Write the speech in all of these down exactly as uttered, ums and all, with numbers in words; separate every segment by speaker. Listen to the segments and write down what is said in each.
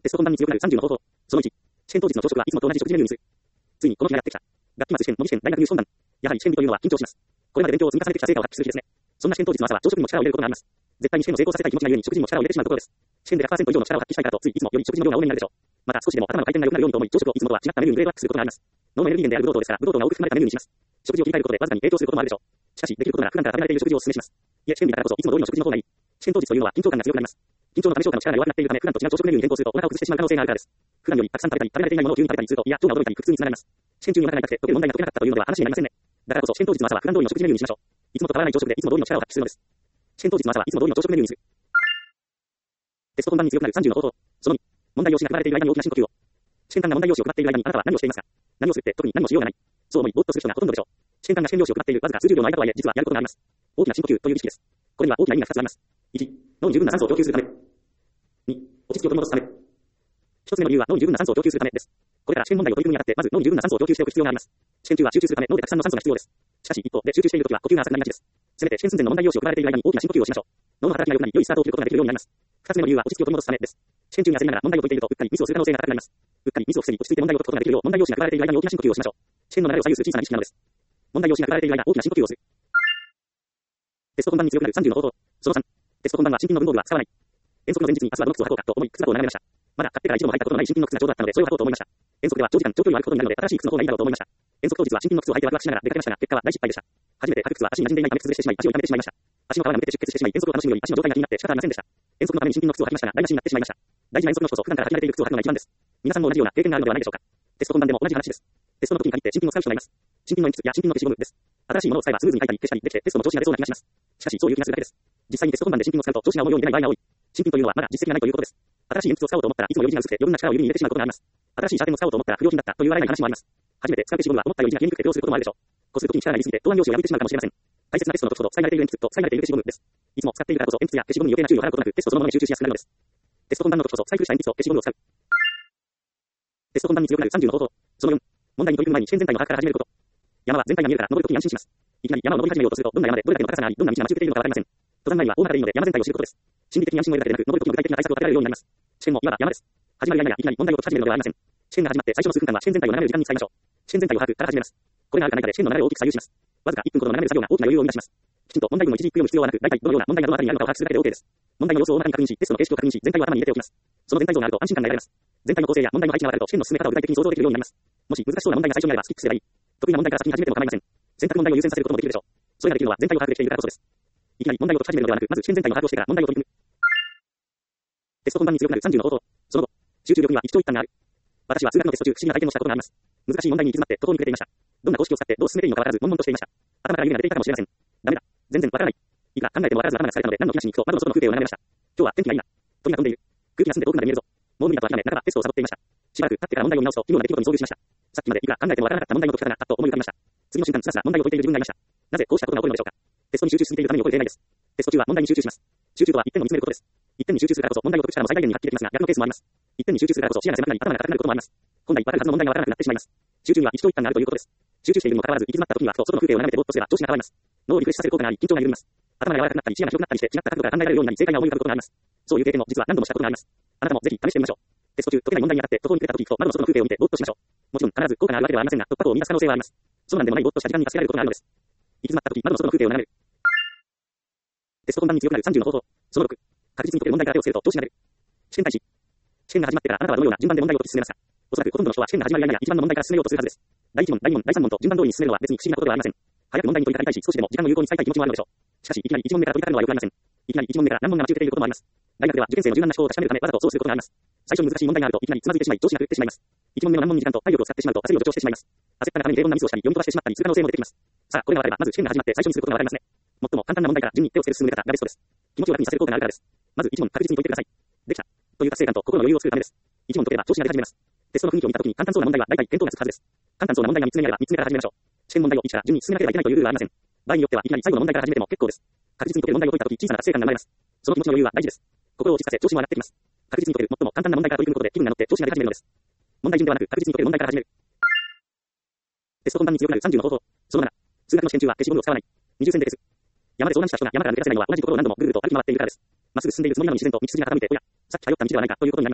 Speaker 1: テスト本番に強くなるさんじゅうの方法。そのいち、試験当日の朝食はいつもと同じ食事メニューにする。ついにこの日がやってきた。学期末試験、模擬試験、大学入試本番。やはり試験日というのは緊張します。これまで勉強を積み重ねてきた成果を発揮する日ですね。そんな試験当日の朝は朝食にも力を入れることがあります。絶対に試験を成功させたい気持ちがゆえに食事にも力を入れてしまうところです。試験で ひゃくパーセント 以上の力を発揮したいからとついいつもより食事の量が多めになるでしょう。また少しでも頭の回転が良くなるようにと思い朝食をいつもとは違ったメニューにグレードアップすることがあります。脳のエネルギー源であるブドウ糖ですから、ブドウ糖が多く含まれたメニューにします。食事を切り替えることでわずかに影響することもあるでしょう。しかし、できることなら普段から食べられている食事をお勧めします。いえ、試験日だからこそいつも通りの食事の方がいい。試験当日というのは緊張感が強くなります。緊張のため消化の力が弱くなっているため、普段と違う朝食メニューに変更するとお腹を崩してしまう可能性があるからです。普段よりたくさん食べたり、食べられていないものを急に食べたりすると、いや、腸が驚いたり、腹痛につながります。試験中にお腹が痛くて、解ける問題が解けなかったというのでは話になりませんね。だからこそ試験当日の朝は普段通りの食事メニューにしましょう。いつもと変わらない朝食でいつも通りの力を発揮するのです。試験当日の朝はいつも通りの朝食メニューにする。テスト本番に強くなるさんじゅうの方法。そのに、問題用紙が配られている間に大きな深呼吸を。試験官が問題用紙を配っている間にあなたは何をしていますか？何をするって特に何もしようがない。そう思い、ぼーっとする人がほとんどでしょう。試験官が試験用紙を配っているわずか数十秒の間とはいえ、実はやることがあります。大きな深呼吸という儀式です。これには大きな意味がふたつあります。いち、脳に十分な酸素を供給するため。に、落ち着きを取り戻すため。ひとつめの理由は脳に十分な酸素を供給するためです。これから試験問題を取り組むにあたって、まず脳に十分な酸素を供給しておく必要があります。試験中は集中するため脳でたくさんの酸素が必要です。しかし一方で集中しているときは呼吸が浅くなりがちです。せめて試験寸前の問題用紙を配られている間に大きな深呼吸をしましょう。脳の働きが良くなり良いスタートを切ることができるようになります。二つ目の理由は落ち着きを取り戻すためです。試験中に焦りながら問題を解いているとうっかりミスをする可能性が高くなります。うっかりミスを防ぎ落ち着いて問題を解くことができるよう問題用紙が配られている間に大きな深呼吸をしましょう。試験の流れを左右する小さな意識なのです。問題用紙が配られている間大きな深呼吸をする。テスト本番に強くなるさんじゅうの方法。そのさん、テスト本番は新品の文房具は使わない。遠足の前日に明日はどの靴を履こうかと思い靴箱を眺めました。まだ買ってから一度も履いたことのない新品の靴がちょうどあったのでそれを履こうと思いました。遠足では長時間長距離を歩くことになるので新しい靴の方がいいだろうと思いました。遠足当日は新品の靴を履いてワクワクしながら出かけましたが結果は大失敗でした。初めて履く靴は足に馴染んでいないため崩れてしまい足を痛めてしまいました。足の皮がむけて出血してしまい遠足を楽しむより足の状態が気になって仕方ありませんでした。遠足のために新品の靴を履きましたが台無しになってしまいました。大事な遠足の日こそ普段から履き慣れている靴を履くのが一番です。皆さんも同じような経験があるのではないでしょうか。テスト本番でも同じ話です。テストの時に限って新品を使う人がいます。新品の鉛筆や新品の消しゴムです。新しいものを使えばスムーズに書いたり消したりできてテストの調子が出そうな気がします。しかしそういう気がするだけです。実際にテスト本番で新品を使うと調子が思うように出ない場合が多い。新品というのはまだ実績がないということです。新しい鉛筆を使おうと思ったらいつもより字が薄くて余分な力を指に入れてしまうことがあります。新しいシャーペンを使おうと思ったら不良品だったという笑いない話もあります。初めて使う消しゴムは思ったより字が消えにくくてどうすることもあるでしょう。こする時に力が入りすぎて答案用紙を破ってしまうかもしれません。大切なテストの時ほど使い慣れている鉛筆と使い慣れている消しゴムです。いつも使っているからこそ鉛筆や消しゴムに余計な注意を払うことなくテストそのものに集中しやすくなるのです。テスト本番の時こそサイクルした鉛筆と消しゴムを使う。テスト本番に強くなるさんじゅうの方法。そのよん、問題に取り組む前に試験全体の把握から始めること。山は全体が見えるから登るときに安心します。いきなり山を登り始めようとするとどんな山でどれだけの高さがありどんな道が待ち受けているのかわかりません。登山前は大まかでいいので山全体を知ることです。心理的に安心を得るだけでなく登るときの具体的な対策を立てられるようになります。試験もいわば山です。始まるやいやいきなり問題を解き始めるのではありません。試験が始まって最初の数分間は試験全体を眺める時間に使いましょう。試験全体を把握から始めます。これがあるかないかで試験の流れを大きく左右します。わずかいっぷんほどの眺める作業が大きな余裕を生み出します。きちんと問題文を一字一句読む必要はなく、大体どのような問題がどのあたりにあるのかを把握するだけで OK です。問題の様子を大まかに確認し、テストの形式を確認し、全体を頭に入れておきます。その全体像があると安心感が得られます。全体の構成や問題の配置が分かると試験の進め方を具体的に想像できるようになります。もし難しそうな問題が最初にあればスキップすればいい。得意な問題から先に始めても構いません。選択問題を優先させることもできるでしょう。それができるのは全体を把握できているからこそです。いきなり問題を解き始めるのではなく、まず試験全体を把握をしてから問題を取り組む。テスト本番に強くなるさんじゅうの方法。その後、集中力には一長一短がある。私は数学のテスト中不思議な体験をしたことがあります。難しい問題に行き詰まって途方に暮れていました。どんな公式を使ってどう進めていいのかわからず悶々としていました。頭から湯気が出ていたかもしれません。ダメだ。全然わからない。いくら考えてもわからず頭が疲れたので何の気なしに行くと窓の外の風景を眺めました。今日は天気がいいな。鳥が飛んでいる。空気が澄んで遠くまで見えるぞ。もう無理だと諦め、だからテストをサボっていました。しばらく経ってから問題を見直すと奇妙な出来事に遭遇しました。さっきまでいくら考えてもわからなかった問題の解き方があっと思い浮かびました。次の瞬間つらつら問題を解いている自分がいました。なぜこうしたことが起こるのでしょうか。テストに集中しすぎているために起こる例外です。テスト中は問題に集中します。集中とは一点を見つめることです。一点に集中するからこそ問題を解く力も最大限に発揮できますが逆のケースもあります。一点に集中するからこそ視野が狭くなり頭が硬くなることもあります。本来わかるはずの問題がわからなくなってしまいます。集中には一長一短があるということです。集中しているにもかかわらず行き詰まった時にはふと外の風景を眺めてぼーっとすれば調子が変わります。脳をリフレッシュさせる効果があり緊張が緩みます。頭が柔らかくなったり視野が広くなったりして違った角度から考えられるようになり正解が思い浮かぶことがあります。そういう経験も実は何度もしたことがあります。あなたもぜひ試してみましょう。テスト中解けない問題に当たって途方に暮れた時と窓の外の風景を見てぼーっとしましょう。もちろん必ず効果があるわけではありませんが突破口を見出す可能性はあります。そうなんでもないぼーっとした時間に助けられることがあるのです。行き詰まった時窓の外の風景を眺める。テスト本番に強くなるさんじゅうの方法。そのろく、確実に解ける問題から手をつけると調子が出る。試験開始。試験が始まってからあなたはどのような順番で問題を解き進めますか。おそらくほとんどの人は試験が始まるやいや一番の問題から進めようとするはずです。だいいち問、だいに問、だいさん問と順番通りに進めるのは別に不思議なことではありません。早く問題に取り掛かりたいし少しでも時間を有効に使いたい気持ちもあるのでしょう。しかしいきなりいち問目から取り掛かるのはよくありません。いきなりいち問目から何問が待ち受けていることもあります。大学では受験生の柔軟な思考を確かめるためわざとそうすることがあります。最初に難しい問題があるといきなりつまずいてしまい調子が狂ってしまいます。いち問目の難問に時間と体力を使ってしまうと焦りを助長してしまいます。焦った中に平凡なミスをしたり読み飛ばしてしまったりする可能性も出てきます。さあこれが分かればまず試験が始まって最初にすることが分かりますね。最も簡単な問題から順に手をつける進め方がベストです。気持ちを楽にさせる効果があるからです。まずいち問確実に解いてください。できたという達成感と心の余裕を作るためです。いち問解ければ調子が出始めます。テストの雰囲気を見たときに簡単そうな問題は大体見当がつくはずです。簡単そうな問題がみっつめにあればみっつめから始めましょう。試験問題をいちから順に進めなければいけないというルールはありません。場合によってはいきなり最後の問題から始めても結構です。確実に解ける問題を解いたとき小さな達成感が生まれます。その気持ちの余裕は大事です。心を落ち着かせ調子も上がってきます。確実に解ける最も簡単な問題から取り組むことで気分が乗って調子が出始めるのです。問題順ではなく確実に解ける問題から始める。テスト本番に強くなるさんじゅうの方法。そのなな、数学の試験中は消しゴムを使わない。二重線で消す。山で遭難した人が山から抜け出せないのは同じところを何度もぐるぐると歩き回っているからです。まっすぐ進んでいるつもりなのに自然と道筋が傾いて、おや、さっき通った道ではないかということになります。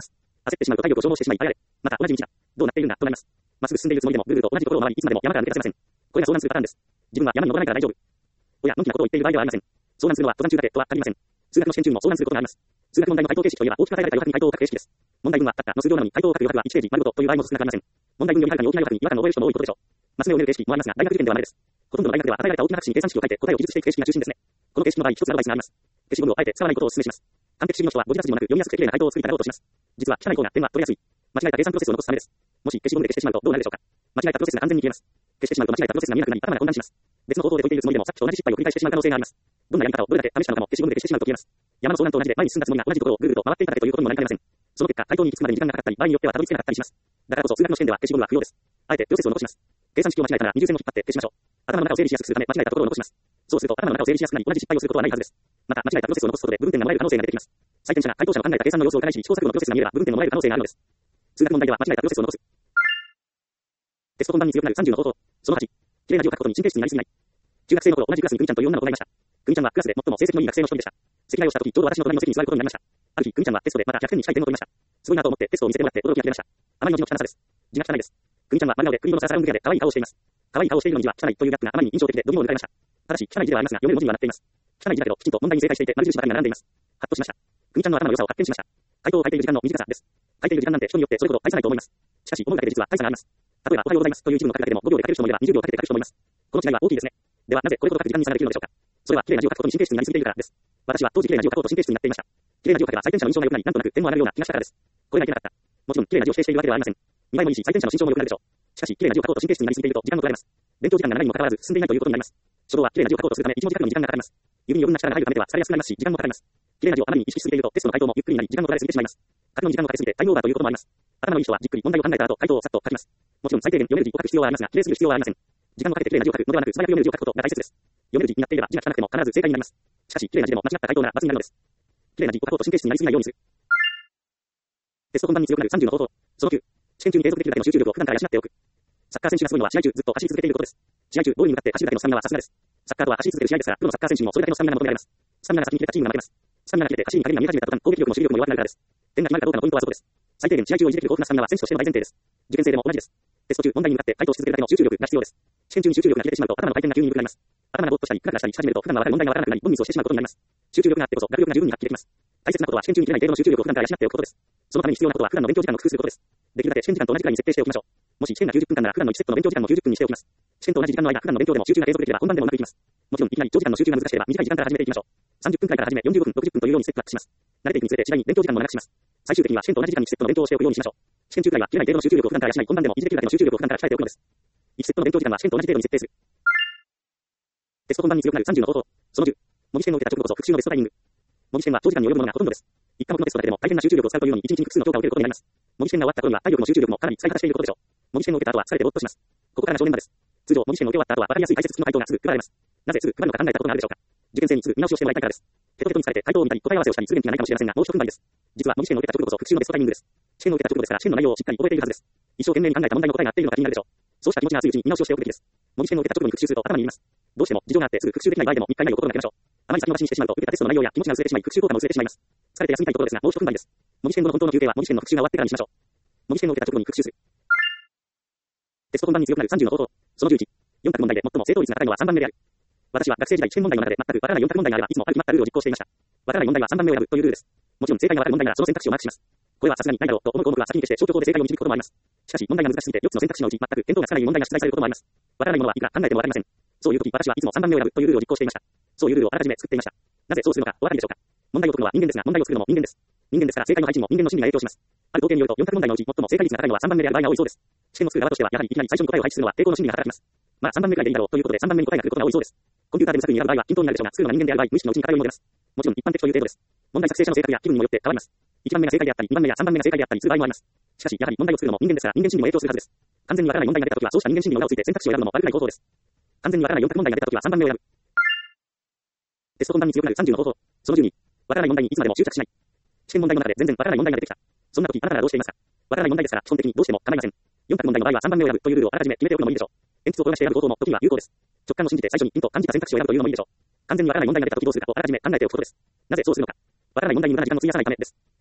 Speaker 1: 焦ってしまうと体力を消耗してしまい、あれあれ。また同じ道だ。どうなっているんだ、となります。まっすぐ進んでいるつもりでも、ぐるぐると同じところを回り、いつまでも山から抜け出せません。これが遭難するパターンです。自分は山に登らないから大丈夫。親、のんきなことを言っている場合ではありません。遭難するのは登山中だけとは限りません。数学の試験中にも遭難することがあります。数学問題の回答形式といえば大きく書かれた余白に回答を書く形式です。問題文はたったの数行なのに回答を書く余白はいちページ丸ごとという場合も少なくありません。問題文よりはるかに大きな余白に違和感を覚える人も多いことでしょう。マス目を埋める形式もありますが、大学受験ではないです。ほとんどの大学では与えられた大きな白紙に計算式を書いて答えを記述していく形式が中心ですね。この形式の場合、一つアドバイスがあります。消しゴムをあえて使わないことをお勧めします。完璧主義の人は誤字脱字もなく読みやすくて綺麗な回答を作りたがろうとします。実は汚い方が点は取りやすい。間違えた計算プロセスを残すためです。もし消しゴムで消してしまうとどうなるでしょうか。間違えたプロセスが完全に消えます。消してしまうと間違えたプロセスが見えなくなり頭が混乱します。別の方法で解いているつもりでもさっきと同じ失敗を繰り返してしまう可能性があります。どんなやり方をどれだけ試したのかも消しゴムで消してしまうと消えます。山の遭難と同じで前に進んだつもりが同じところをぐるぐると回っていただけということにもなりかねません。その結果、回答に行き着くまでに時間がかかったり、場合によってはたどり着けなかったりします。だからこそ数学の試験では消しゴムは不要です。あえてプロセスを残します。計算式を間違えたら二重線を引っ張って消しましょう。頭の中を整理しやすくするため間違えたところを残します。そうすると頭の中を整理しやすくなり同じ失敗をすることはないはずです。また間違えたプロセスを残すことで部分点がもらえる可能性が出てきます。採点者が回答者の考えた計算の様子を伺いし試行錯誤のプロセスが見えれば部分点ももらえる可能性があるのです。数学問題では間違えたプロセスを残す。テスト本番に強くなるさんじゅうの方法。そのはち、綺麗な字を書くことに神経質になりすぎない。中学生の頃同じクラスにクミちゃんという女の子がいました。クミちゃんはクラスで最も成績のいい学生の一人でした。席替えをした時ちょうど私の隣の席に座ることになりました。ある日クミちゃんはテストでまたひゃくてんに近い点を取りました。すごいなと思ってテストを見せてもらって驚きが出ました。あまりの字の汚さです。字が汚いです。クミちゃんは真顔でクリームのサラサラングリアで可愛い顔をしています。可愛い顔をしているのに字は汚いというギャップがあまりに印象的で度肝を抜かれました。ただし汚い字ではありますが読める文字にはなっています。汚い字だけどきちんと問題に正解していて丸印ばかりが並んでいます。ハッとしました。クミちゃんの頭の良さを発見しました。回答を書いている時間の短さです。書いている時間なんて人によってそれほど大差ないと思います。しかし思うだけで実は大差があります。例えばおはようございますという一文の書くだけでもごびょうで書ける人もいればにじゅうびょうかけて書く人もいます。この違いは大きいですね。ではなぜこれほど書く時間に差ができるのでしょうか。それは綺麗な字を書くことに神経質になりすぎているからです。私は当時綺麗な字を書こうと神経質になっていました。綺麗な字を書けば採点者の印象が良くなりなんとなく点も上がるような気がしたからです。これがいけなかった。もちろん綺麗な字を指定しているわけではありません。見栄えもいいし採点者の心象も良くなるでしょう。しかし綺麗な字を書こうと神経質になりすぎていると時間も取られます。勉強時間が長いにもかかわらず進んでいないということになります。書道は綺麗な字を書こうとするためいち文字書くのに時間がかかります。指に余分な力が入るためでは疲れやすくなりますし時間もかかります。綺麗な字をあまりに意識しすぎているとテストの回答もゆっくりになり時間も取られすぎてしまいます。書くのに時間をかけすぎてタイムオーバーということもあります。頭のいい人はじっくり問題を考えた後回答をさっと書きます。もちろん最低限読める字を書く必要はありますが綺麗すぎる必要はありません。時間をかけて綺麗な字を書くのではなく素早く読める字を書くことが大切です。読める字になっていれば字が汚くても必ず正解になります。しかし綺麗な字でも間違った回答なら罰になるのです。綺麗な字を書こうと神経質になりすぎないようにする。テスト本番に強くなるさんじゅうの方法。そのきゅう、試験中に継続できるだけの集中力を普段から養っておく。サッカー選手がすごいのは試合中ずっと走り続けていることです。試合中ボールに向かって走るだけのスタミナはさすがです。サッカーとは走り続ける試合ですが、プロのサッカー選手にもそれだけのスタミナが求められます。スタミナが先に切れたチームが負けます。スタミナが切れて走りに陰りが見え始めた途端、攻撃力も守備力も弱くなるからです。点が決まるかどうかのポイントはそこです。最低限試合中を維持できる豊富なスタミナは選手としての大前提です。受験生でも同じです。テスト中問題に向かって回答し続けるだけの集中力が必要です。試験中に集中力が切れてしまうと頭の回転が急に緩くなります。頭がぼーっとしたりクラクラしたりし始めると普段はわかる問題がわからなくなりボンミスをしてしまうことになります。集中力があってこそ学力が十分に発揮できます。大切なことは試験中に切れない程度の集中力を普段から養っておくことです。そのために必要なことは普段の勉強時間を工夫することです。できるだけ試験時間と同じくらいに設定しておきましょう。もし試験がきゅうじゅっぷんかんなら普段のいちセットの勉強時間もきゅうじゅっぷんにしておきます。試験と同じ時間の間、普段の勉強でも集中が継続できれば本番でもうまくいきます。もちろんいきなり長時間の集中が難しければ短い時間から始めていきましょう。さんじゅっぷんくらいから始めよんじゅうごふん、ろくじゅっぷんというようにステップアップします。慣れていくにつれて次第に勉強時間も長くします。最終的には試験と同じ時間にいちセットの勉強をしておくようにしましょう。試験中くらいは切れない程度の集中力を普段から養い、本番でも維持できるだけの集中力を普段から鍛えておくのです。いちセットの勉強時間は試験と同じ程度に設定する。テスト本番に強くなるさんじゅうの方法。そのじゅう、模擬試験を受けた直後こそ復習のベストタイミング。模擬試験は長時間に及ぶものがほとんどです。いっかもくのテストだけでも大変な集中力を使うというのにいちにちに複数の教科を受けることになります。模擬試験が終わった頃には体力も集中力もかなり使い果たしていることでしょう。模擬試験を受けた後は疲れてぼーっとします。ここからが正念場です。通常模擬試験を受け終わった後は分かりやすい解説付きの回答がすぐ配られます。なぜすぐ配るのか考えたことがあるでしょうか。受験生にすぐ見直しをしてもらいたいからです。テトテトに疲れて回答を見たり答え合わせをしたりする元気がないかもしれませんがもう一踏ん張りです。実は模擬試験を受けた直後こそ復習のベストタイミングです。試験を受けた直後ですから試験の内容をしっかり覚えているはずです。一生懸命に考えた問題の答えが合っているのか気になるでしょう。そうした気持ちが熱いうちに見直しをしておくべきです。模擬試験を受けた直後に復習すると頭に入ります。どうしても事情があってすぐ復習できない場合でもみっか以内を心がけましょう。あまり先延ばしにしてしまうと受けたテストの内容や気持ちが薄れてしまい復習効果も薄れてしまいます。疲れて休みたいところですがもう一踏ん張りです。模擬試験後の本当の休憩は模擬試験の復習が終わってからにしましょう。模擬試験を受けた直後に復習する。テスト本番に強くなるさんじゅうの方法。そのじゅういち、よん択問題で最も正答率が高いのはさんばんめである。私は学生時代試験問題の中で全くわからないよん択問題があればいつもある決まったルールを実行していました。わからない問題はさんばんめを選ぶというルールです。もちろん正解がわかる問題ならその選択肢をマークします。これはさすがにないだろうと思う項目は先に消して消去法で正解を導くこともあります。しかし問題が難しすぎてよっつの選択肢のうち全く見当がつかない問題が出題されることもあります。わからないものはいくら考えてもわかりません。そういう時私はいつもさんばんめを選ぶというルールを実行していました。そういうルールをあらかじめ作っていました。なぜそうするのかお分かりでしょうか。問題を解くのは人間ですが問題を作るのも人間です。人間ですから正解の配置にも人間の心理が影響します。ある統計によるとよん択問題のうち最も正解率が高いのはさんばんめである場合が多いそうです。試験の作る側としてはやはりいきなり最初に答えを配置するのは抵抗の心理が働きます。まあさんばんめくらいでいいだろうということでさんばんめに答えが来ることが多いそうです。コンピューターで無作為に選ぶ場合は均等になるでしょうが作るのが人間である場合無意識のうちに偏りも出ます。もちろん一般的という程度です。問題作成者の性格や気分にもよって変わります。いちばんめが正解であったりにばんめやさんばんめが正解であったりする場合もあります。しかしやはり問題を作るのも人間ですから人間心理も影響するはずです。完全にわからない問題が出た時はそうした人間心理の裏をついて選択肢を選ぶのも悪くない方法です。完全にわからないよん択問題が出た時はさんばんめを選ぶ。テスト本番に強くなるさんじゅうの方法。そのじゅうに、わからない問題にいつまでも執着しない。試験問題の中で全然わからない問題が出てきた。そんな時あなたはどうしていますか。わからない問題ですから基本的にどうしても構いません。よん択問題の場合はさんばんめを選ぶというルールをあらかじめ決めておくのもいいでしょう。鉛筆を転がして選ぶ方法も時には有効です。直感を信じて最初にピンと感じた選択肢を選ぶというのもいいでしょう。完全にわからない問題が出た時どうするかをあらかじめ考えておくことです。なぜそうするのか。わからない問題に無駄な時間を費やさないためです。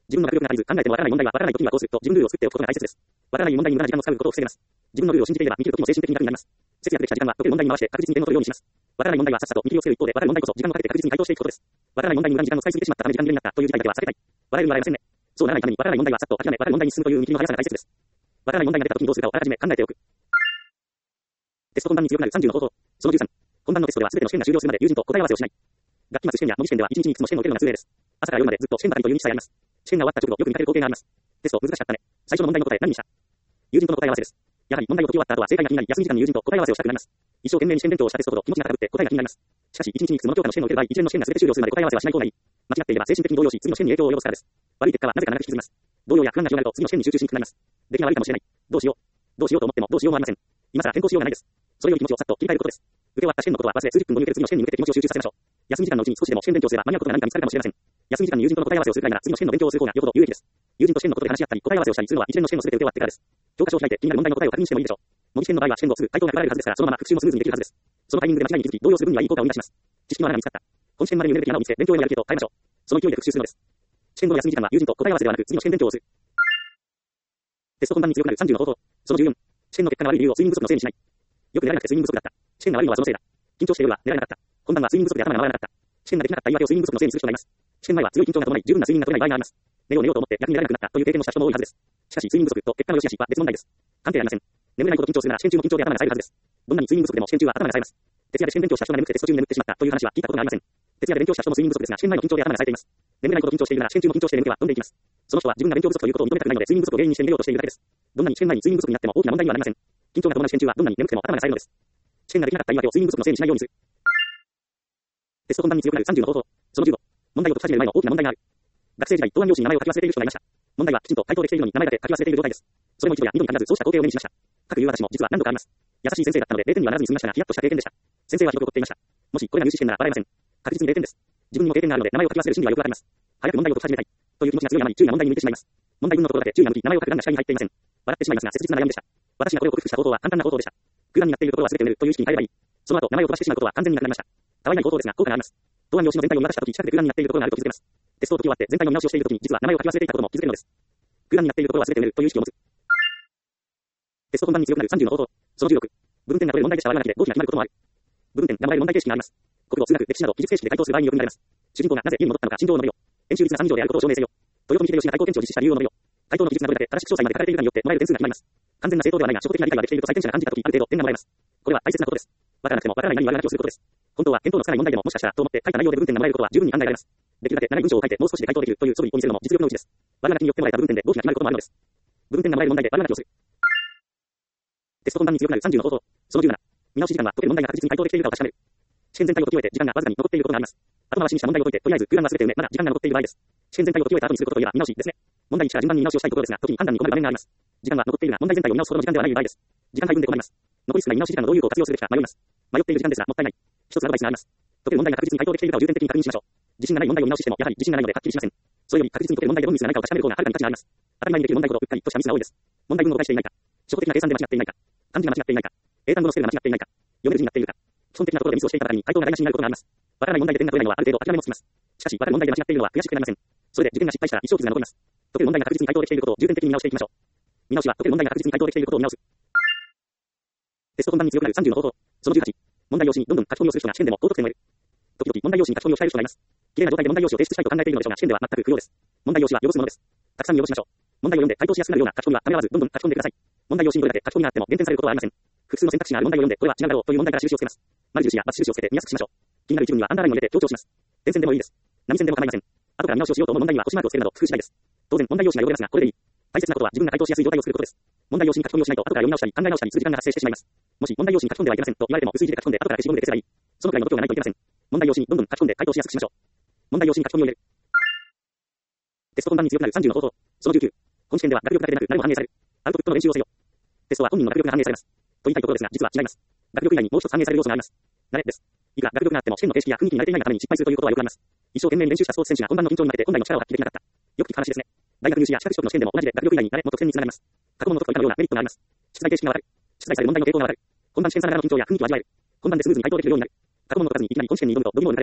Speaker 1: 自分の学力が足りず、考えてもわからない問題はわからない時にはこうすると自分ルールを作っておくことが大切です。わからない問題に無駄な時間を使うことを防げます。自分のルールを信じていれば、見切る時も精神的に楽になります。節約できた時間は解ける問題に回して確実に点を取るようにします。わからない問題はさっさと見切りをつける一方で、わかる問題こそ時間をかけて確実に回答していくことです。わからない問題に無駄に時間を使いすぎてしまったため時間切れになったという事態だけは避けたい。笑える笑えませんね。そうならないためにわからない問題はさっと諦め、わかる問題に進むという見切りの速さが大切です。わからない問題が出た時にどうするかをあらかじめ考えておく。テスト本番に強くなるさんじゅうの方法。そのじゅうさん。本番のテストでは全ての試験が終了するまで友人と答え合わせをしない。学期末試験や模擬試験ではいちにちにいくつも試験を受けるのが通例です。朝から夜までずっと試験ばかりという日さえあります。試験が終わった直後よく見かける光景があります。テスト難しかったね。最初の問題の答え何にした？友人との答え合わせです。やはり問題を解き終わった後は正解が気になり休み時間に友人と答え合わせをしたくなります。一生懸命に試験勉強をしたテストほど気持ちが高くて答えが気になります。しかしいちにちにいくつもの教科の試験を受ける場合、一連の試験が全て終了するまで答え合わせはしない方がいい。間違っていれば精神的に動揺し、次の試験に影響を及ぼすからです。悪い結果はなぜか長く引きずります。動揺や不安が広がると次の試験に集中しにくくなります。出来が悪いかもしれない。どうしよう。どうしようと思ってもどうしようもありません。今更変更しようがないです。それより気持ちをさっと切り替えることです。受け終わった試験のことは忘れ数十分後に受ける次の試験に向けて気持ちを集中させましょう。休み時間のうちに少しでも試験勉強すれば間に合うことが何か見つかるかもしれません。休み時間に友人との答え合わせをするくらいなら次の試験の勉強をする方がよほど有益です。友人と試験のことで話し合ったり答え合わせをしたりするのは一連の試験の全て受け終わってからです。教科書を開いて気になる問題の答えを確認してもいいでしょう。模擬試験の場合は試験後すぐ回答が来られるはずですから、そのまま復習もスムーズにできるはずです。そのタイミングで間違いに気づき動揺する分にはいい効果を生み出します。知識の穴が見つかった。本試験までに埋めるべき穴を見つけ、勉強へのやる気へと変えましょう。その勢いで復習するのです。試験後の休み時間は友人と答え合わせではなく次の試験勉強をする。テスト本番に強くなるさんじゅうの方法。そのじゅうよん。試験の結果が悪い理由を睡眠不足のせいにしない。よく寝られなくて睡眠不足だった。試験が悪いのはそのせいだ。緊張しているは寝られなかった。本番は睡眠不足で頭が回らなかった。試験ができなかった言い訳を睡眠不足のせいにする人がいます。試験前は強い緊張が伴い十分な睡眠が取れない場合があります。寝よう寝ようと思って逆に寝られなくなったという経験をした人も多いはずです。しかし睡眠不足と結果の良し悪しは別問題です。関係ありません。眠れないほど緊張するなら試験中も緊張で頭が冴えるはずです。どんなに睡眠不足でも試験中は頭が冴えます。徹夜で試験勉強した人が眠くてテスト中に眠ってしまったという話は聞いたことがありません。徹夜で勉強した人も睡眠不足ですが試験前の緊張で頭が冴えています。眠れないほど緊張しているなら試験中も緊張して眠気は飛んでいきます。その人は自分が勉強不足ということを認めたくないので睡眠不足を原因にして逃げようとしているだけです。どんなに試験前に睡眠不足になっても大きな問題にはなりません。緊張が伴う試験中はどんなに眠くても頭が冴えるのです。試験ができなかった言い訳を睡眠不足のせいにしないようにする。テスト本番に強くなるさんじゅうの方法。そのじゅうご。問題を解き始める前の大きな問題がある。学生時代、答案用紙に名前を書き忘れている人がいました。問題はきちんと回答できているのに名前だけ書き忘れている状態です。それも一度や二度に限らずそうした光景を目にしました。かくいう私も実は何度かあります。優しい先生だったのでれいてんにはならずに済みましたがヒヤッとした経験でした。先生はひどく怒っていました。もしこれが入試試験なら笑えません。確実にれいてんです。自分にも経験があるので名前を書き忘れる心理はよくわかります。早く問題を解き始めたい。という気持ちが強いあまり注意が問題に向いてしまいます。問題文のところだけ注意が向き名前を書く欄が視界に入っていません。笑ってしまいますが切実な悩みでした。私がこれを克服した方法は簡単な方法でした。空欄になっているところは全て埋めるという意識に変えればいい。その後名前を飛ばしてしまうことは完全になくなりました。たわいない方法ですが効果があります。答案用紙の全体を見渡したとき近くで空欄になっているところがあると気づけます。テストを解き終わって全体の見直しをしているときに実は名前を書き忘れていたことも気づけるのです。空欄になっているところは全て埋めるという意識を持つ。テスト本番に強くなるさんじゅうの方法。そのじゅうろく。部分点が取れる問題でした悪あがきで合否が決まることもある。部分点がもらえる問題形式があります。国語、数学、歴史など記述形式で回答する場合によく見られます。主人公がなぜ家に戻ったのか心情を述べよ。演習率がさん以上であることを証明せよ。豊臣秀吉が対抗検知を実施した理由を述べよ。回答の記述がどれだけ正しく詳細まで書かれているかによってもらえる点数が決まります。完全な正当ではないが初歩的な理解ができていると採点者が感じたときある程度点がもらえます。これは大切なことです。わからなくてもわからないなりに悪あがきをすることです。本当は見当のつかない問題でももしかしたらと思って書いた内容で文点がもらえることは十分に考えられます。できるだけ長い文章を書いてもう少しで回答できるという素振りを見せるのも実力のうちです。悪あがきによってもらえた部分点で合否が決まることもあるのです。部分点がもらえる問題で悪あがきをする。テスト本番に強くなるさんじゅうの方法。そのじゅうなな。見直し時間は解ける問題が確実に回答できているかを確かめる。試験全体を解き終えて時間がわずかに残っていることがあります。後回しにした問題を解いてとりあえず空欄は全て埋めまだ時間が残っている場合です。試験全体を解き終えた後にすることといえば見直しですね。問題いちから順番に見直しをしたいところですが時に判断に困る場面があります。時間は残っているが問題全体を見直すほどの時間ではない場合です。時間配分で困ります。残り少ない見直し時間のどういう効を活用するべきか迷います。迷っている時間ですがもったいない。一つアドバイスがあります。解ける問題が確実に回答できているかを重点的に確認しましょう。自信がない問題を見直ししてもやはり自信がないのではっきりしません。それより確実に解ける問題でどのミスがないかを確かめる方がはるかに価値があります。当たり前にできる問題ほどうっかりとしたミスが多いです。問題文を誤解していないか。初歩的な計算で間違っていないか。漢字が間違っていないか。英単語のスペルが間違っていないか。読める字になっているか。基本的なところでミスをしていた場合に回答が台無しになることがあります。わからない問題で点が取れないのはある程度諦めもつきます。しかしわかる問題で間違っているのは悔しくなりません。それで受験が失敗したら一生傷が残ります。解ける問題が確実に回答できていることを重点的に見直していきましょう。見直しは解ける問題が確実に回答できていることを見直す。テスト本番に強くなるさんじゅうの方法。そのじゅうはち。問題用紙にどんどん書き込みをする人が試験でも高得点を得る。時々問題用紙に書き込みを控える人がいます。綺麗な状態で問題用紙を提出したいと考えているのでしょうが試験では全く不要です。問題用紙は汚すものです。たくさん汚しましょう。問題を読んで回答しやすくなるような書き込みはためらわずどんどん書き込んでください。問題用紙にどれだけ書き込みがあっても減点されることはありません。複数の選択肢がある問題を読んでこれは違うだろうという問題から印をつけます。丸印や×印をつけて見やすくしましょう。気になる一部にはアンダーラインを入れて強調します。点線でもいいです。波線でも構いません。後から見直しをしようと思う問題には星マークをつけるなど工夫次第です。当然問題用紙が汚れますがこれでいい。大切なことは自分が回答しやすい状態を作ることです。問題用紙に書き込みをしないと後から読み直したり考え直したりする時間が発生してしまいます。もし問題用紙に書き込んではいけませんと言われても薄い字で書き込んで後から消しゴムで消せばいい。そのくらいの度胸がないといけません。問題用紙にどんどん書き込んで回答しやすくしましょう。問題用紙に書き込みを入れる。テスト本番に強くなるさんじゅうの方法。そのじゅうきゅう。本試験では学力だけでなく何も反映される。アウトプットの練習をせよ。テストは本人の学力が反映されます。と言いたいところですが実は違います。学力以外にもう一つ反映される要素があります。慣れです。いくら学力があっても試験の形式や雰囲気に慣れていないがために失敗するということはよくあります。一生懸命に練習したスポーツ選手が本番の緊張に負けて本来の力を発揮できなかった。よく聞く話ですね。大学入試や資格取得の試験でも同じで学力以外に慣れも得点につながります。過去問の解くといったようなメリットがあります。出題形式がわかる。出題される問題の傾向がわかる。本番試験さながらの緊張や雰囲気を味わえる。本番でスムーズに回答できるようになる。過去問の解かずにいきなり本試験に挑むと度肝を抜かれます。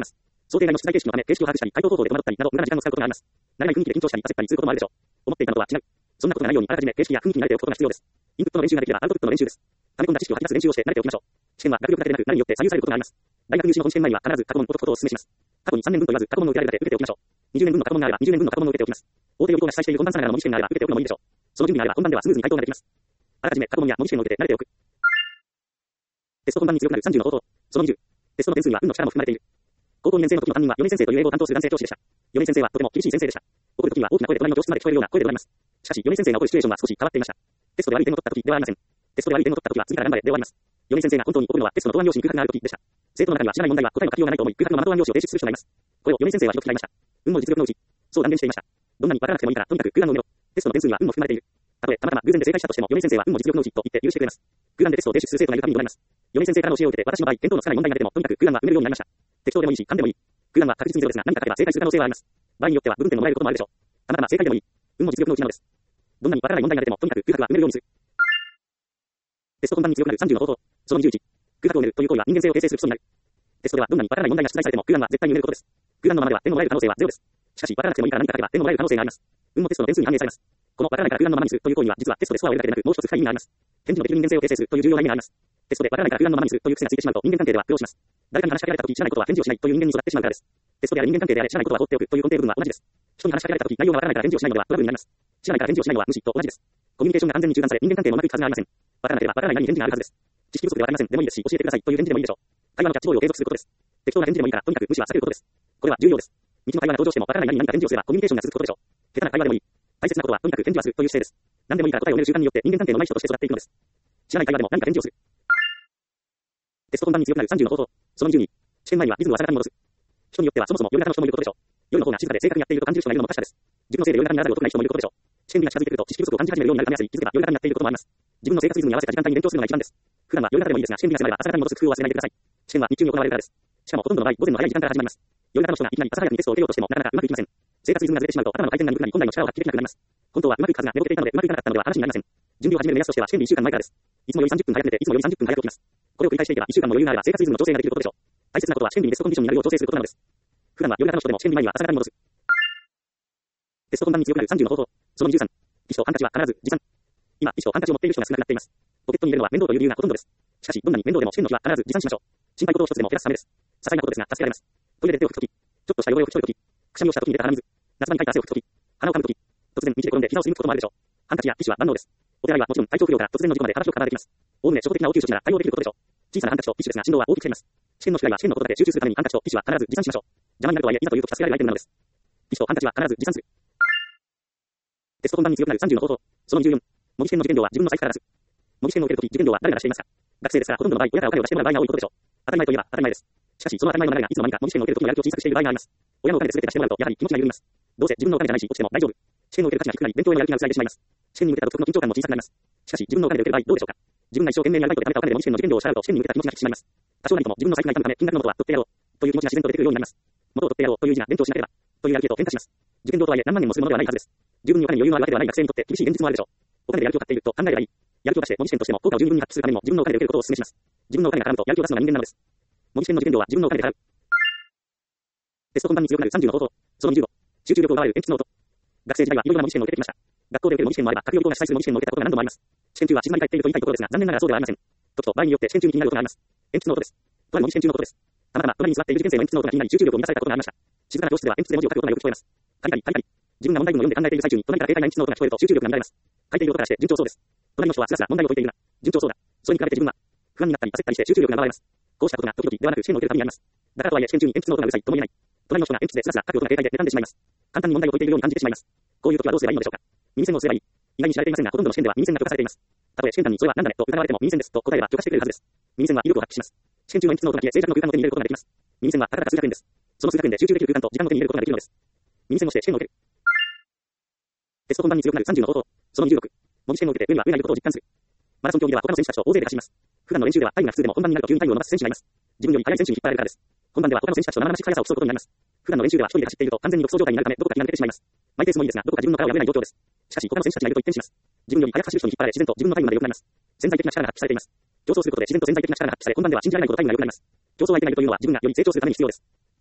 Speaker 1: 想定外の出題形式のため、形式を把握したり、回答方法で戸惑ったりなど、無駄な時間を使うことがあります。慣れない雰囲気で緊張したり、焦ったりすることもあるでしょう。思っていたのとは違う。そんなことがないように、あらかじめ形式や雰囲気に慣れておくことが必要です。インプットの練習ができれば、アウトプットの練習です。溜め込んだ知識を吐き出す練習をして慣れておきましょう。試験は学力だけでなく、何によって左右されることがあります。大学入試の本試験前には必ず過去問を解くことをお勧めします。過去にさんねんぶんと言わず、過去問を受けられるだけ受けておきましょう。にじゅうねんぶんの過去問があれば、にじゅうねんぶんの過去問を受けておきます。大手予備校が主催している本番さながらの模擬試験があれば受けておくのもいいでしょう。その準備があれば本番ではスムーズに回答ができます。あらかじめ過去問や模擬試験を受けて慣れておく。テスト本番に強くなるさんじゅうの方法。そのにじゅう。テストの点数には運の力も含まれている。高校にねん生の時の担任はよねん先生という英語を担当する男性教師でした。よねん先生はとても厳しい先生でした。怒る時には大きな声で隣の教室まで聞こえるような声で怒られます。しかしよねん先生が怒るシチュエーションは少し変わっていました。テストで悪い点を取った時ではありません。テストで悪い点を取った時は次から頑張れで終わります。よねん先生が本当に怒るのはテストの答案用紙に空白がある時でした。生徒の中には知らない問題は答えの書きようがないと思い空白の答案用紙を提出する人がいます。これをよねん先生はひどく嫌いました。運も実力のうち、そう断言していました。どんなにわからなくてもいいからとにかく空欄を埋めろ。テストの点数には運も含まれている。たとえたまたま偶然で正解したとしてもよねん先生は運も実力のうちと言って許してくれます。空欄でテストを提出する生徒がいるためにございます。よねん先生からの教えを受けて私の場合、見当のつかない問題が出てもとにかく空欄は埋めるようになりました。適当でもいいし、勘でもいい。空欄は確実にゼロですが何か書けば正解する可能性はあります。場合によっては部分点のもらえることもあるでしょう。たまたま正解でもいい。運も実力のうちなのです。どんなにわからない問題が出てもとにかく空白は埋めるようにする。テスト本番に強くなるさんじゅうの方法。そのにじゅういち。空白を埋めるという行為は人間性を形成する基礎になる。テストではどんなにわからない問題が出題されても空欄は絶対に埋めることです。空欄のままでは点のもらえる可能性はゼロです。しかしわからなくてもいいから何か書けば点のもらえる可能性があります。運もテストの点数に反映されます。このわからないから空欄のままにするという行為は実はテストでスコアを得るだけでなくもう一つ深い意味があります。返事のできる人間性を形成するという重要な意味があります。テストでわからないから空欄のままにするという癖がついてしまうと人間関係では苦労します。誰かに話しかけられたとき知らないことは返事をしないという人間に育ってしまうからです。テストであれ人間関係であれ知らないことは放っておくという根底部分は同じです。人に話しかけられたとき内容がわからないから返事をしないのではトラブルになります。知らないから返事をしないのは無視と同じです。コミュニケーションが完全に中断され人間関係もうまくいくはずがありません。わからなければわからない何に返事があるはずです。知識不足でわかりませんでもいいですし教えてくださいという返事でもいいでしょう。会話のキャッチボールを継続することです。適当な返事でもいいからとにかく無視は避けることです。これは重要です。道の会話が登場してもわからない何に何か返事をすればコミュニケーションが続くことでしょう。下手な会話でもいい。大切なことはとにかく返事はするという姿勢です。何でもいいから答えを埋める習慣によって人間関係の上手い人として育っていくのです。知らない会話でも何か返事をする。テスト本番に強くなるさんじゅうの方法。そのにじゅうに。試験前にはリズムを朝方に戻す。人によってはそもそも夜型の人もいることでしょう。夜の方が静かで正確にやっていると感じる人がいるのも確かです。自分のせいで夜型にならざるを得ない人もいることでしょう。試験日が近づいてくると知識不足を感じ始めるようになるためやすい。気づけば夜型になっていることもあります。自分の生活リズムに合わせた時間帯に勉強するのが一番です。普段は夜型でもいいですが、試験日が迫れば朝型に戻す工夫を忘れないでください。試験は日中に行われるからです。しかもほとんどの場合、午前の早い時間から始まります。夜型の人がいきなり朝早くにテストを受けようとしてもなかなかうまくいきません。生活リズムがずれてしまうと頭の回転が鈍くなり本来の力を発揮できなくなります。本当はうまくいくはずが寝ぼけていたのでうまくいかなかったのでは話になりません。準備を始める目安としては試験日いっしゅうかんまえからです。いつもよりさんじゅっぷん早く寝ていつもよりさんじゅっぷん早く起きます。これを繰り返していけばいっしゅうかんも余裕があれば生活リズムの調整ができることでしょう。大切なことは試験日にベストコンディションになるよう調整することなのです。普段は夜型の人でも試験日前には朝型に戻す。テスト本番に強くなるさんじゅうの方法。そのにじゅうさん。テストハンカチは必ず持参。今、テストハンカチを持っている人が少なくなっています。ポケットに入れるのは面倒という理由がほとんどです。しかし、どんなに面倒でも試験の日は必ず持参しましょう。心配事を一つでも減らすためです。些細なことですが助けられます。トイレで手を拭くとき、ちょっとした汚れを拭き取るとき、くしゃみをしたときに出た鼻水、夏場にかいた汗を拭くとき、鼻をかむとき、突然道で転んで膝をすりむくこともあるでしょう。ハンカチやティッシュは万能です。お手洗いはもちろん体調不良から突然の事故まで幅広くカバーできます。おおむね初歩的な応急処置なら対応できることでしょう。小さなハンカチとティッシュですが振動は大きく違います。試験の宿題は試験のことだけ集中するためにハンカチとティッシュは必ず持参しましょう。邪魔になるとはいえいざというとき助けられるアイテムなのです。ティッシュとハンカチは必ず持参する。テスト本番に強くなるさんじゅうの方法。そのにじゅうよん。模擬試験の受験料は自分の財布から出す。模擬試験を受けるとき受験料は誰が出していますか。学生ですからほとんどの場合親がお金を出してもらう場合が多いことでしょう。当たり前といえば当たり前です。しかしその当たり前の流れがいつの間にか模擬試験を受けるときにやる気を小さくしている場合があります。親のお金で全て出してもらうとやはり気持ちが緩みます。どうせ自分のお金じゃないし落ちても大丈夫。試験を受ける価値が低くなり勉強へのやる気が薄らいでしまいます。試験に向けた独特の緊張感も小さくなります。しかし自分のお金で受ける場合どうでしょうか。自分が一生懸命にやりたいと貯めたお金で模擬試験の受験料を支払うと試験に向けた気持ちが引き締まります。多少なりとも自分の財布が痛むため金額の元は取ってやろうという気持ちが自然と出てくるようになります。元を取ってやろうという意味が勉強しなければというやる気へと変化します。受験料とはいえ何万円もするものではないはずです。十分にお金に余裕のあるわけではない学生にとって厳しい現実もあるでしょう。お金でやる気を買っていると考えればいい。やる気を出して模擬試験としても効果を十分に発揮するためにも自分のお金で受けることをお勧めします。自分のお金が絡むとやる気を出すのが人間なのです。模擬試験の受験料は自分のお金で払う。テスト本番に強くなるさんじゅうの方法。そのにじゅうご。集中力を奪われる鉛筆ノート。学生時代はいろいろな模擬試験を受けてきました。学校で受ける模擬試験もあれば各予備校が主催する模擬試験を受けたことが何度もあります。試験中は静まり返っていると言いたいところですが残念ながらそうではありません。時と場合によって試験中に気になることがあります。鉛筆ノートです。とある模擬試験中のことです。たまたま隣に座っている受験生の鉛筆ノートが気になり集中力を乱されたことがありました。静かな教室では鉛筆で文字を書くことがよく聞こえます。カリカリカリカリ。自分が問題文を読んで考えている最中に隣から軽快な鉛筆ノートが聞こえると集中力が乱れます。書いている音からして順調そうです。隣の人はスラスラ問題を解いているが順調そうだ。それに比べて自分は不安になったり焦ったりして集中力が奪われます。こうしたことが時々ではなく試験を受けるたびにあります。だからとはいえ試験中に鉛筆ノートがうるさいとも言えない。隣の人が鉛筆でスラスラ書くことが軽快で妬んでしまいます。簡単に問題を解いているように感じてしまいます。こういう時はどうすればいいのでしょうか。耳栓をすればいい。意外に知られていませんがほとんどの試験では耳栓が許可されています。たとえ試験官にそれは何だねと疑われても耳栓ですと答えれば許可してくれるはずです。耳栓は威力を発揮します。試験中の鉛筆ノートだけ静寂の空間を手に入れることができます。耳栓はたかだか数百円です。その数百円で集中できる空間と時間を手に入れることができるのです。耳栓をして試験を受ける。テスト本番に強くなるさんじゅうの方法。そのにじゅうろく。模擬試験を受けて上には上がいることを実感する。マラソン競技では他の選手たちと大勢で走ります。普段の練習ではタイムが普通でも本番になると急にタイムを伸ばす選手がいます。自分より速い選手に引っ張られるからです。本番では他の選手たちと生々しい速さを競うことになります。普段の練習では一人で走っていると完全に独走状態になるためどこか気が抜けてしまいます。マイペースもいいですがどこか自分の殻を破れない状況です。しかし他の選手たちがいると一転します。自分より速く走る人に引っ張られ自然と自分のタイムまで良くなります。潜在的な力が発揮されています。競争することで自然と潜在的な力が発揮され本番では信じられないほどタイムが良くなります。競争相手がいるというのは自分がより成長するために必要です。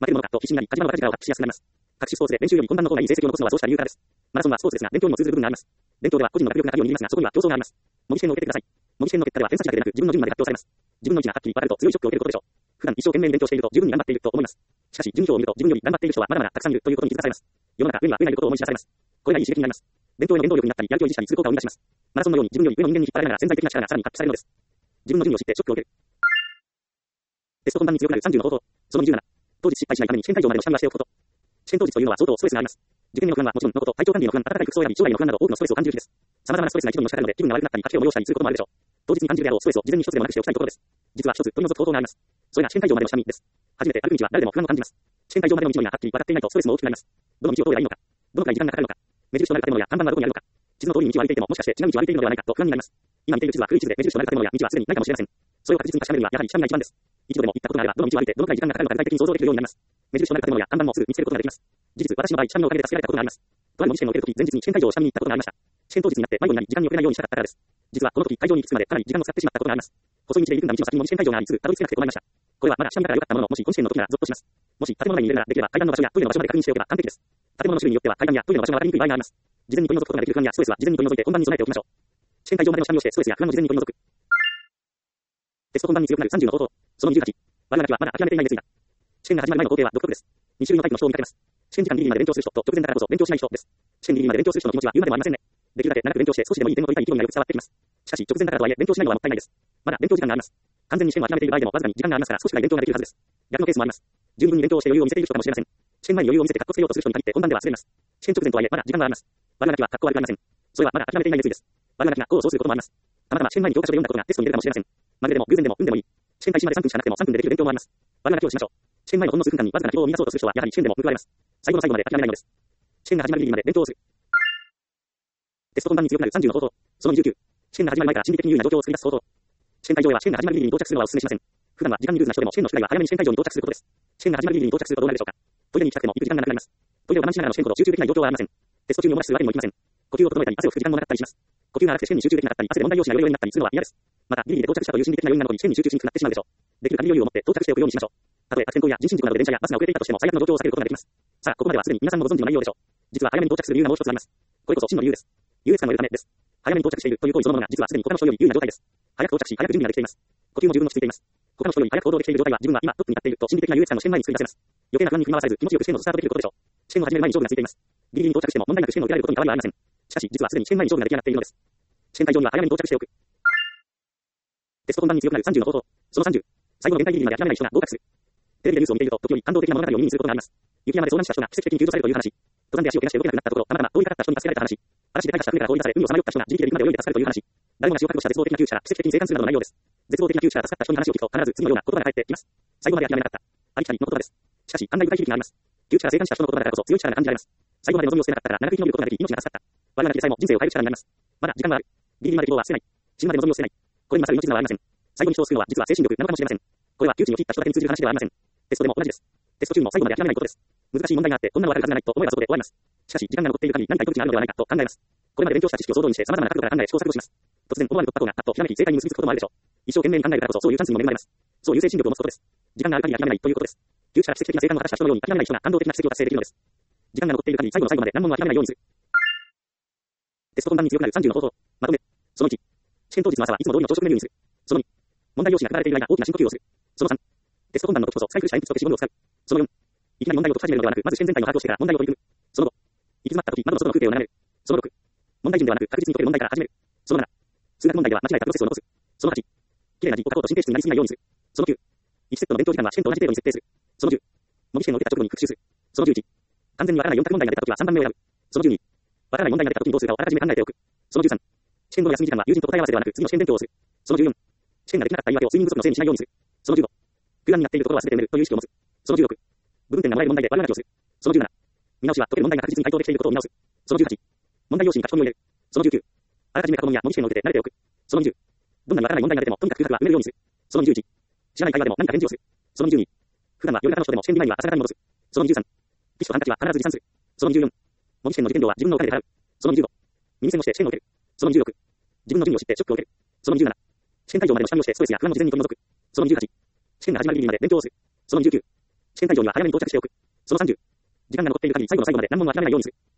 Speaker 1: 負けるものかと必死になり、カジマの若い力を発揮しやすくなります。各種スポーツで練習より本番の方がいい成績を残すのはそうした理由からです。マラソンはスポーツですが、勉強にも通ずる部分があります。勉強では個人の学力が鍵を握りますが、そこには競争があります。模擬試験を受けてください。模擬試験の結果では偏差値だけでなく、自分の順位まで発表されます。自分の位置がはっきり分かると強いショックを受けることでしょう。普段一生懸命に勉強していると十分に頑張っていると思います。しかし、順位表を見ると自分より頑張っている人はまだまだたくさんいるということに気づかされます。世の中上には上がいることを思い知らされます。これがいい刺激になります。勉強への原動力になったり、やる気を維持したりする効果を生み出します。マラソンのように自分より上の人間に引っ張られながら潜在的な力がさらに発揮されるのです。自分の順位を知ってショックを受ける。テスト本番に強くなるさんじゅうの方法。そのにじゅうなな。当日失敗しないために試験会場までの下見はしておくこと。試験当日というのは相当ストレスがあります。受験への不安はもちろんのこと、体調管理の不安、暖かい服装選び、将来の不安など多くのストレスを感じる日です。様々なストレスが一度にのしかかるので気分が悪くなったり、吐き気を催したりすることもあるでしょう。当日に感じるであろうストレスを事前に一つでもなくしておきたいところです。実は一つ取り除く方法があります。それが試験会場までの下見です。初めて歩く道は誰でも不安を感じます。試験会場までの道のりがはっきり分かっていないとストレスも大きくなります。どの道を通ればいいのか、どのくらい時間がかかるのか、目印となる建物や看板はどこにあるのか、地図の通りに道を歩いていてももしかして違う道を歩いているのではないかと不安になります。今見ている地図は古い地図で目印となる建物や道はすでにないかもしれません。それを確実に確かめるにはやはり下見が一番です。一度でも行ったことがあればどの道を歩いてどのくらい時間がかかるのか具体的に想像できるようになります。目印となる建物や看板もすぐ見つけることができます。事実、私の場合、下見のおかげで助けられたことがあります。とある模擬試験を受けるとき、前日に試験会場を下見に行ったことがありました。試験当日になって迷子になり時間に遅れないようにしたかったからです。実はこの時会場に行くまでかなり時間を使ってしまったことがあります。細い道で行くんだ道の先にも試験会場がありすぐたどり着けなくて困りました。これはまだ下見から良かったものの、もし本試験の時ならゾッとします。もし建物内に入れるならできれば階段の場所やトイレの場所まで確認しておけば完璧です。建物の種類によっては階段やトイレの場所が分かりにくい場合があります。事前に取り除くことができる不安やストレスは事前に取り除いて本番に備えておきましょう。試験会場までの下見をしてストレスや不安を事前に取り除く。テスト本番に強くなるさんじゅうの方法。そのにじゅうはち。我々はまだ諦めていない熱意だ。試験が始まる前の工程は独特です。に種類のタイプの人を見かけます。試験時間ギリギリまで勉強する人と直前だからこそ勉強しない人です。試験ギリギリまで勉強する人の気持ちは言うまでもありませんね。できるだけ長く勉強して少しでもいい点を取りたい意気込みがよく伝わってきます。しかし直前だからとはいえ勉強しないのはもったいないです。まだ勉強時間があります。完全に試験を諦めている場合でもわずかに時間がありますから少しくらい勉強ができるはずです。逆のケースもあります。十二分に勉強して余裕を見せている人かもしれません。試験前に余裕を見せてカッコつけようとする人に限って本番では忘れます。試験直前とはいえまだ時間があります。我々はカッコ悪くありません。それはまだ諦めていない熱意です。我々が功を奏することもあります。たまたま試験前に教科書で読んだことがテストに出るかもしれません。まるでも偶然でも運でもいい。試験開始までさんぷんしかなくてもさんぷんでできる勉強もあります。我々は今日しましょう。試験前のほんの数分間にわずかな希望を見出そうとする人はやはり試験でも報われます。最後の最後まで諦めないのです。試験が始まるギリギリまで勉強をする。テスト本番に強くなるさんじゅうの方法。そのにじゅうきゅう。試験が始まる前から心理的に有利な状況を作り出す方法。試験会場へは試験が始まるギリギリに到着するのはお勧めしません。普段は時間にルーズな人でも試験の宿題は早めに試験会場に到着することです。試験が始まるギリギリに到着するとどうなるでしょうか。トイレに行きたくても行く時間がなくなります。トイレを我慢しながらの試験ほど集中できない状況はありません。テスト中におもらしするわけにもいきません。呼吸を整えたり汗を拭く時間もなかったりします。呼吸が荒くて試験に集中できなかったり汗で問題用紙がヨレヨレになったりするのは嫌です。またギリギリで到着したという心理的な要因などに試験に集中しにくくなってしまうでしょう。できる限り余裕を持って到着しておくようにしましょう。たとえ悪天候や人身事故などで電車やバスが遅れていたとしても最悪の状況を避けることができます。さあ、ここまではすでに皆さんもご存知の内容でしょう。実は早めに到着する理由がもう一つあります。これこそ真の理由です。優越感の得るためです。早めに到着しているという行為そのものが実はすでに他の人より有利な状態です。早く到着し、早く準備ができています。呼吸も十分落ち着いています。他の人より早く行動できている状態は自分は今トップに立っていると心理的な優越感の試験前に作り出せます。余計な不安に振り回されず気持ちよく試験のスタートできることでしょう。試験を始める前に勝負がついています。ギリギリに到着しても問題なく試験を受けられることに変わりはありません。しかし実はすでに試験前に勝負が出来上がっているのです。試験会場には早めに到着しておく。テスト本番に強くなるさんじゅうの方法。そのさんじゅう。最後の限界ギリギリまで諦めない人が合格する。テレビでニュースを見ていると時折感動的な物語を耳にすることがあります。雪山で遭難した人が奇跡的に救助されるという話。登山で足を怪我して動けなくなったところ、たまたま通りかかった人に助けられた話。嵐で退化した船から放り出され海をさまよった人が自力で今まで泳いで助かるという話。誰もが死を覚悟した絶望的な窮地から奇跡的に生還するなどの内容です。絶望的な窮地から助かった人に話を聞くと必ず次のような言葉が返ってきます。最後まで諦めなかった。ありきたりの言葉です。しかし、案外具体響きがあります。窮地から生還した人の言葉だからこそ強い力が感じられます。最後まで望みを捨てなかったら長く生き延びることができ命が助かった。我々だけでさえも人生を変える力になります。まだ時間はある。ギリギリまで希望は捨てない。死ぬまで望みを捨てない。これに勝る命綱はありません。最後に人を救うのは実は精神力なのかもしれません。これは窮地に陥った人だけに通じる話ではありません。テストでも同じです。テスト中も最後まで諦めないことです。難しい問題があってこんなのわかるはずがないと思えばそこで終わります。しかし時間が残っている限り何か糸口があるのではないかと考えます。これまで勉強した知識を総動員して様々な角度から考え試行錯誤します。突然思わぬ突破口があっとひらめき正解に結びつくこともあるでしょう。一生懸命に考えるからこそそういうチャンスにも恵まれます。そういう精神力を持つことです。時間がある限り諦めないということです。窮地から奇跡的な生還を果たした人のように諦めない人が感動的な奇跡を達成できるのです。時間が残っている限り最後の最後まで何も諦めないようにする。テスト本番に強くなるさんじゅうの方法。まとめ。そのいち。試験当日の朝はいつも通りの朝食メニューにする。そのに。問題用紙が配られている間大きな深呼吸をする。そのさん。テスト本番の時こそサイクルした鉛筆と消しゴムを使う。そのよん。いきなり問題を解き始めるのではなく、まず試験全体の把握をしてから問題を取り組む。そのご。行き詰まった時、窓の外の風景を眺める。そのろく。問題順ではなく、確実に解ける問題から始める。そのなな。数学問題では間違えたプロセスを残す。そのはち。綺麗な字を書こうと神経質になりすぎないようにする。そのきゅう。いちセットの勉強時間は試験と同じ程度に設定する。そのじゅう。模擬試験を受けた直後に復習する。そのじゅういち。完全にわからないよん択問題が出た時はさんばんめを選ぶ。そのじゅうに。わからない問題が出た時にどうするかをあらかじめ考えておく。そのじゅうさん。試験後の休み時間は友人と答え合わせではなく次の試験勉強をする。そのじゅうよん。試験ができなかった言い訳を睡眠不足のせいにしないようにする。そのじゅうご。不安になっているところは全て埋めるという意識を持つ。そのじゅうろく。部分点がもらえる問題で悪あがきをする。そのじゅうなな。見直しは解ける問題が確実に回答できていることを見直す。そのじゅうはち。問題用紙に書き込みを入れる。そのじゅうきゅう。あらかじめ過去問や模擬試験を受けて慣れておく。そのにじゅう。どんなにわからない問題が出てもとにかく空白は埋めるようにする。そのにじゅういち。知らない会話でも何か返事をする。そのにじゅうに。普段は夜中の人でも試験日前には朝方に戻す。そのにじゅうさん。ティッシュとハンカチは必ず持参する。そのにじゅうよん。模擬試験の受験料は自分のお金で払う。そのにじゅうご。耳栓をして試験を受ける。そのにじゅうろく。自分の順位を知ってショックを受ける。そのにじゅうなな。試験会場までの下見をしてストレスや不安を事前に取り除く。そのにじゅうはち。試験が始まるギリギリまで勉強をする。そのにじゅうきゅう。 試験会場には早めに到着しておく。そのさんじゅう。時間が残っている限り最後の最後まで難問は諦めないようにする。